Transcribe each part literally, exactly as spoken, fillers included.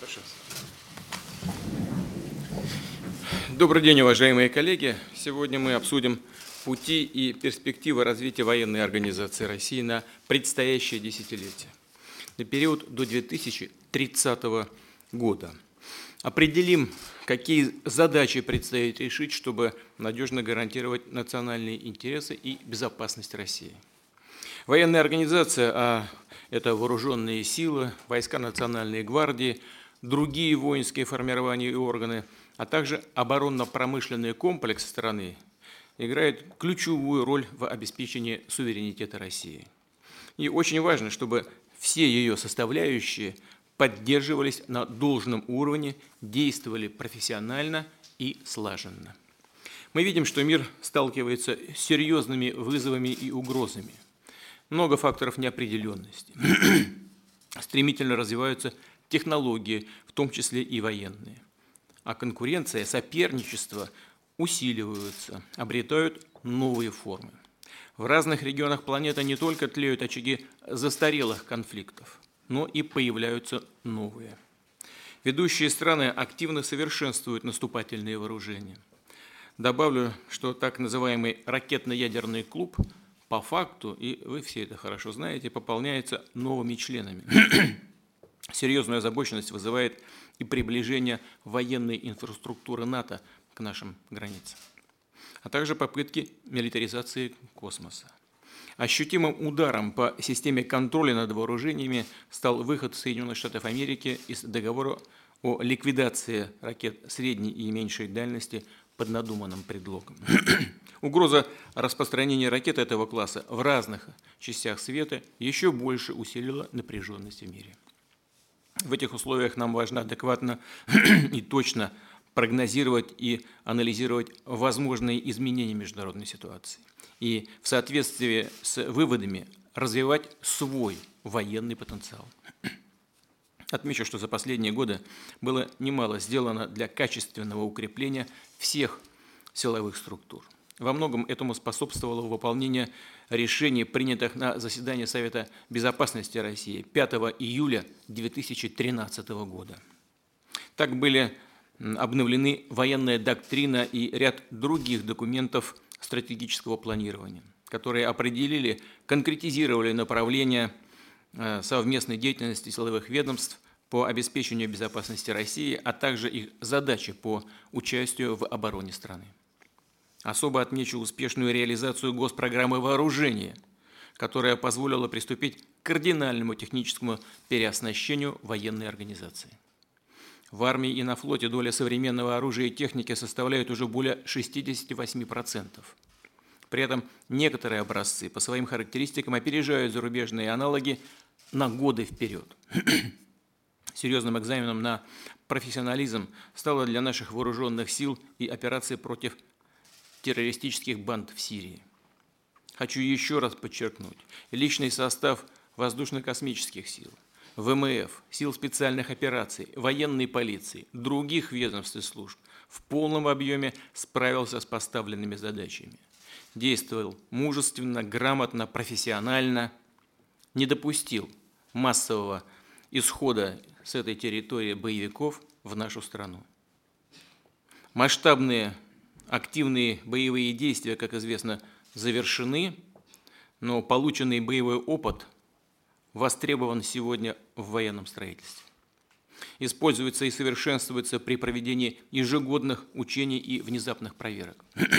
Прошу. Добрый день, уважаемые коллеги. Сегодня мы обсудим пути и перспективы развития военной организации России на предстоящее десятилетие, на период до две тысячи тридцатого года. Определим, какие задачи предстоит решить, чтобы надежно гарантировать национальные интересы и безопасность России. Военная организация, а это вооруженные силы, войска Национальной гвардии, другие воинские формирования и органы, а также оборонно-промышленный комплекс страны, играет ключевую роль в обеспечении суверенитета России. И очень важно, чтобы все ее составляющие поддерживались на должном уровне, действовали профессионально и слаженно. Мы видим, что мир сталкивается с серьезными вызовами и угрозами. Много факторов неопределенности. Стремительно развиваются технологии, в том числе и военные. А конкуренция, соперничество усиливаются, обретают новые формы. В разных регионах планеты не только тлеют очаги застарелых конфликтов, но и появляются новые. Ведущие страны активно совершенствуют наступательные вооружения. Добавлю, что так называемый ракетно-ядерный клуб по факту, и вы все это хорошо знаете, пополняется новыми членами. Серьезную озабоченность вызывает и приближение военной инфраструктуры НАТО к нашим границам, а также попытки милитаризации космоса. Ощутимым ударом по системе контроля над вооружениями стал выход Соединенных Штатов Америки из договора о ликвидации ракет средней и меньшей дальности под надуманным предлогом. Угроза распространения ракет этого класса в разных частях света еще больше усилила напряженность в мире. В этих условиях нам важно адекватно и точно прогнозировать и анализировать возможные изменения международной ситуации и в соответствии с выводами развивать свой военный потенциал. Отмечу, что за последние годы было немало сделано для качественного укрепления всех силовых структур. Во многом этому способствовало выполнение решений, принятых на заседании Совета Безопасности России пятого июля две тысячи тринадцатого года. Так были обновлены военная доктрина и ряд других документов стратегического планирования, которые определили, конкретизировали направления совместной деятельности силовых ведомств по обеспечению безопасности России, а также их задачи по участию в обороне страны. Особо отмечу успешную реализацию госпрограммы вооружения, которая позволила приступить к кардинальному техническому переоснащению военной организации. В армии и на флоте доля современного оружия и техники составляет уже более шестидесяти восьми процентов. При этом некоторые образцы по своим характеристикам опережают зарубежные аналоги на годы вперед. Серьезным экзаменом на профессионализм стала для наших вооруженных сил и операции против террористических банд в Сирии. Хочу еще раз подчеркнуть, личный состав воздушно-космических сил, ВМФ, сил специальных операций, военной полиции, других ведомств и служб в полном объеме справился с поставленными задачами. Действовал мужественно, грамотно, профессионально, не допустил массового исхода с этой территории боевиков в нашу страну. Масштабные активные боевые действия, как известно, завершены, но полученный боевой опыт востребован сегодня в военном строительстве. Используется и совершенствуется при проведении ежегодных учений и внезапных проверок.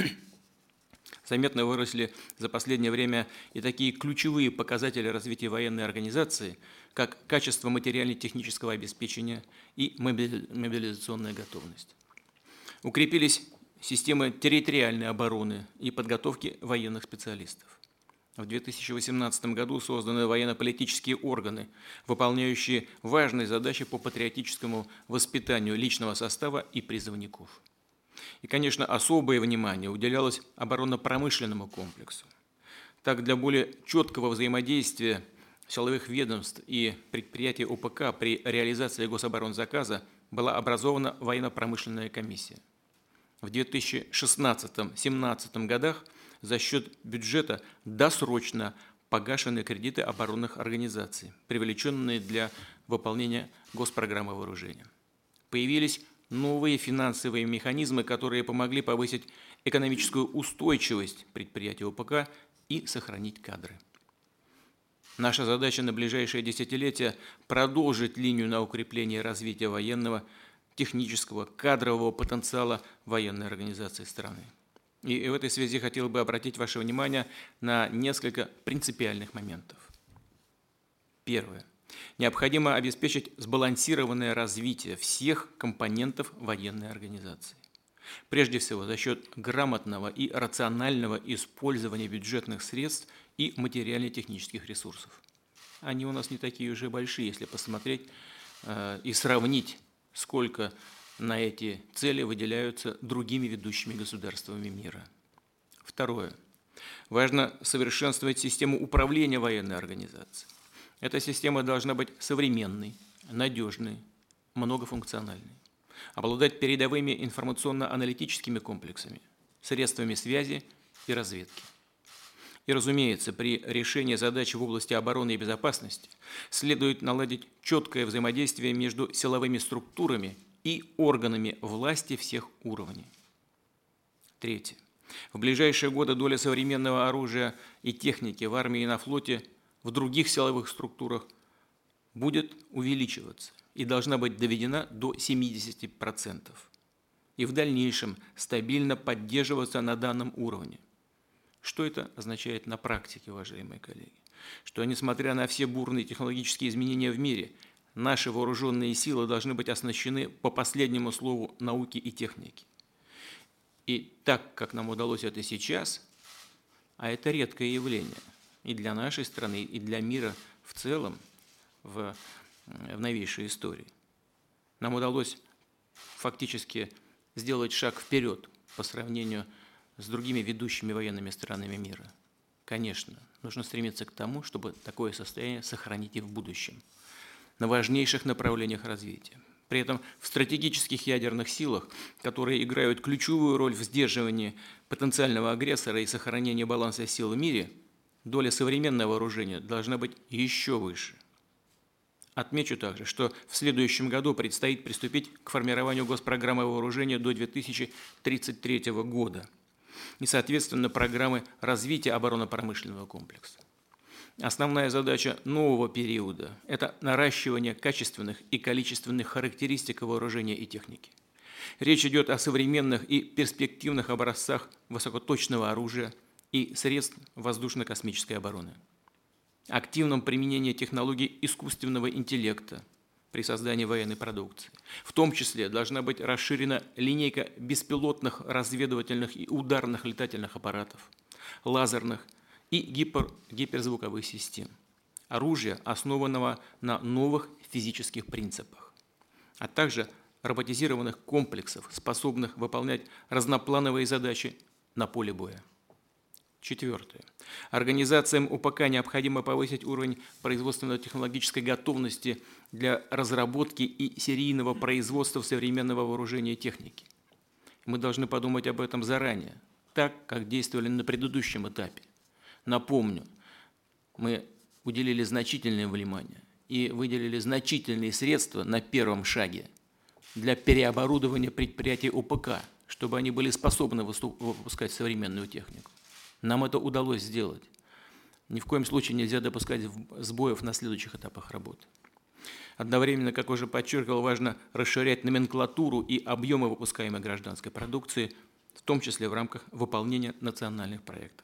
Заметно выросли за последнее время и такие ключевые показатели развития военной организации, как качество материально-технического обеспечения и мобилизационная готовность. Укрепились системы территориальной обороны и подготовки военных специалистов. В две тысячи восемнадцатом году созданы военно-политические органы, выполняющие важные задачи по патриотическому воспитанию личного состава и призывников. И, конечно, особое внимание уделялось оборонно-промышленному комплексу. Так, для более четкого взаимодействия силовых ведомств и предприятий ОПК при реализации гособоронзаказа была образована военно-промышленная комиссия. В две тысячи шестнадцатом — две тысячи семнадцатом годах за счет бюджета досрочно погашены кредиты оборонных организаций, привлеченные для выполнения госпрограммы вооружения. Появились новые финансовые механизмы, которые помогли повысить экономическую устойчивость предприятий ОПК и сохранить кадры. Наша задача на ближайшее десятилетие – продолжить линию на укрепление развития военного, технического, кадрового потенциала военной организации страны. И в этой связи хотел бы обратить ваше внимание на несколько принципиальных моментов. Первое. Необходимо обеспечить сбалансированное развитие всех компонентов военной организации. Прежде всего, за счет грамотного и рационального использования бюджетных средств и материально-технических ресурсов. Они у нас не такие уже большие, если посмотреть э, и сравнить, сколько на эти цели выделяются другими ведущими государствами мира. Второе. Важно совершенствовать систему управления военной организацией. Эта система должна быть современной, надежной, многофункциональной, обладать передовыми информационно-аналитическими комплексами, средствами связи и разведки. И, разумеется, при решении задач в области обороны и безопасности следует наладить четкое взаимодействие между силовыми структурами и органами власти всех уровней. Третье. В ближайшие годы доля современного оружия и техники в армии и на флоте в других силовых структурах будет увеличиваться и должна быть доведена до семидесяти процентов и в дальнейшем стабильно поддерживаться на данном уровне. Что это означает на практике, уважаемые коллеги? Что, несмотря на все бурные технологические изменения в мире, наши вооруженные силы должны быть оснащены по последнему слову науки и техники. И так, как нам удалось это сейчас, а это редкое явление и для нашей страны, и для мира в целом в, в новейшей истории, нам удалось фактически сделать шаг вперед по сравнению с другими ведущими военными странами мира. Конечно, нужно стремиться к тому, чтобы такое состояние сохранить и в будущем, на важнейших направлениях развития. При этом в стратегических ядерных силах, которые играют ключевую роль в сдерживании потенциального агрессора и сохранении баланса сил в мире, доля современного вооружения должна быть еще выше. Отмечу также, что в следующем году предстоит приступить к формированию госпрограммы вооружения до две тысячи тридцать третьего года и, соответственно, программы развития оборонно-промышленного комплекса. Основная задача нового периода – это наращивание качественных и количественных характеристик вооружения и техники. Речь идет о современных и перспективных образцах высокоточного оружия и средств воздушно-космической обороны, активном применении технологий искусственного интеллекта при создании военной продукции. В том числе должна быть расширена линейка беспилотных разведывательных и ударных летательных аппаратов, лазерных и гипер, гиперзвуковых систем, оружия, основанного на новых физических принципах, а также роботизированных комплексов, способных выполнять разноплановые задачи на поле боя. Четвертое. Организациям ОПК необходимо повысить уровень производственно-технологической готовности для разработки и серийного производства современного вооружения и техники. Мы должны подумать об этом заранее, так, как действовали на предыдущем этапе. Напомню, мы уделили значительное внимание и выделили значительные средства на первом шаге для переоборудования предприятий ОПК, чтобы они были способны выпускать современную технику. Нам это удалось сделать. Ни в коем случае нельзя допускать сбоев на следующих этапах работы. Одновременно, как уже подчеркивал, важно расширять номенклатуру и объемы выпускаемой гражданской продукции, в том числе в рамках выполнения национальных проектов.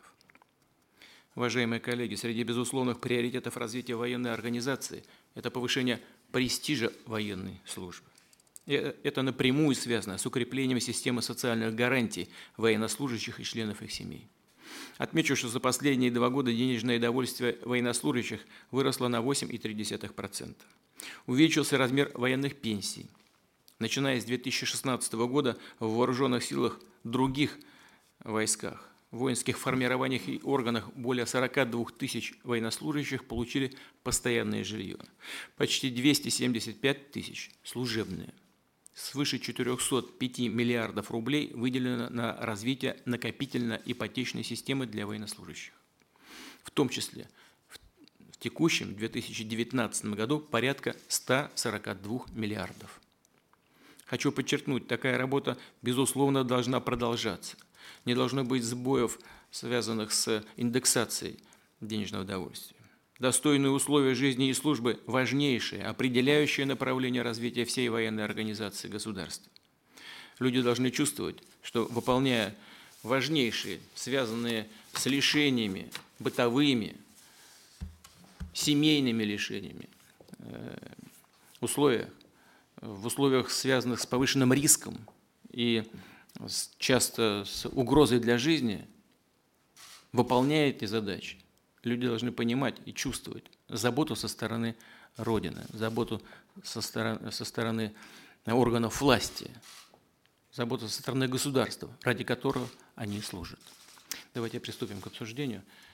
Уважаемые коллеги, среди безусловных приоритетов развития военной организации это повышение престижа военной службы. И это напрямую связано с укреплением системы социальных гарантий военнослужащих и членов их семей. Отмечу, что за последние два года денежное довольствие военнослужащих выросло на восемь целых три десятых процента. Увеличился размер военных пенсий. Начиная с две тысячи шестнадцатого года в вооруженных силах других войсках, воинских формированиях и органах более сорока двух тысяч военнослужащих получили постоянное жилье. Почти двести семьдесят пять тысяч служебные. Свыше четырёхсот пяти миллиардов рублей выделено на развитие накопительно-ипотечной системы для военнослужащих. В том числе в текущем две тысячи девятнадцатом году порядка ста сорока двух миллиардов. Хочу подчеркнуть, такая работа, безусловно, должна продолжаться. Не должно быть сбоев, связанных с индексацией денежного довольствия. Достойные условия жизни и службы – важнейшее, определяющее направление развития всей военной организации государства. Люди должны чувствовать, что, выполняя важнейшие, связанные с лишениями, бытовыми, семейными лишениями, условиях, в условиях, связанных с повышенным риском и часто с угрозой для жизни, выполняя эти задачи, люди должны понимать и чувствовать заботу со стороны Родины, заботу со стороны, со стороны органов власти, заботу со стороны государства, ради которого они служат. Давайте приступим к обсуждению.